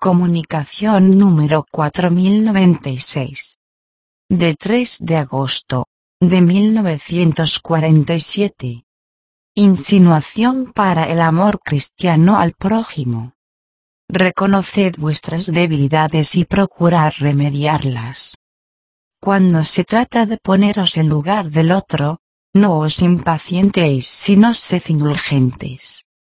Comunicación número 4096. De 3 de agosto, de 1947. Insinuación para el amor cristiano al prójimo. Reconoced vuestras debilidades y procurad remediarlas. Cuando se trata de poneros en lugar del otro, no os impacientéis sino sed indulgentes.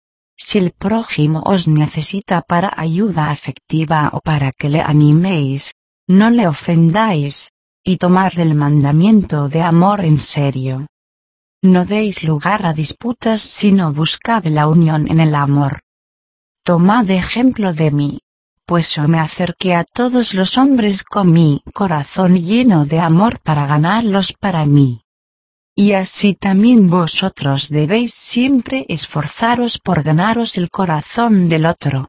Si el prójimo os necesita para ayuda afectiva o para que le animéis, no le ofendáis, y tomad el mandamiento de amor en serio. No deis lugar a disputas sino buscad la unión en el amor. Tomad ejemplo de mí, pues yo me acerqué a todos los hombres con mi corazón lleno de amor para ganarlos para mí. Y así también vosotros debéis siempre esforzaros por ganaros el corazón del otro.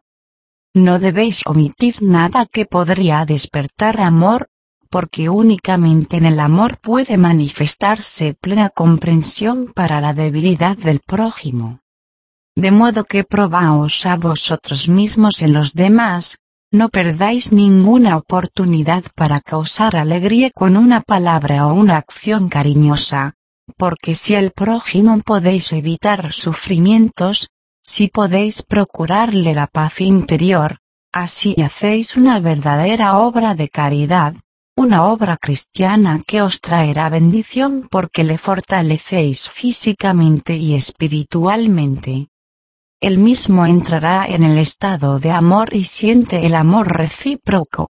No debéis omitir nada que podría despertar amor, porque únicamente en el amor puede manifestarse plena comprensión para la debilidad del prójimo. De modo que probaos a vosotros mismos en los demás, no perdáis ninguna oportunidad para causar alegría con una palabra o una acción cariñosa. Porque si al prójimo podéis evitar sufrimientos, si podéis procurarle la paz interior, así hacéis una verdadera obra de caridad, una obra cristiana que os traerá bendición porque le fortalecéis físicamente y espiritualmente. Él mismo entrará en el estado de amor y siente el amor recíproco.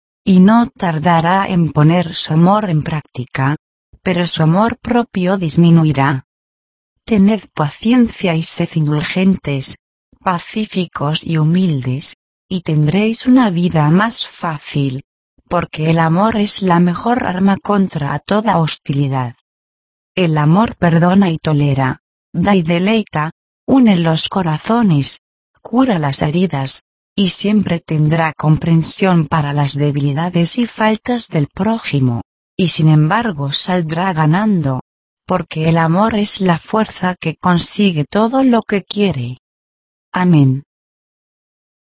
Y no tardará en poner su amor en práctica, pero su amor propio disminuirá. Tened paciencia y sed indulgentes, pacíficos y humildes, y tendréis una vida más fácil, porque el amor es la mejor arma contra toda hostilidad. El amor perdona y tolera, da y deleita, une los corazones, cura las heridas, y siempre tendrá comprensión para las debilidades y faltas del prójimo. Y sin embargo saldrá ganando, porque el amor es la fuerza que consigue todo lo que quiere. Amén.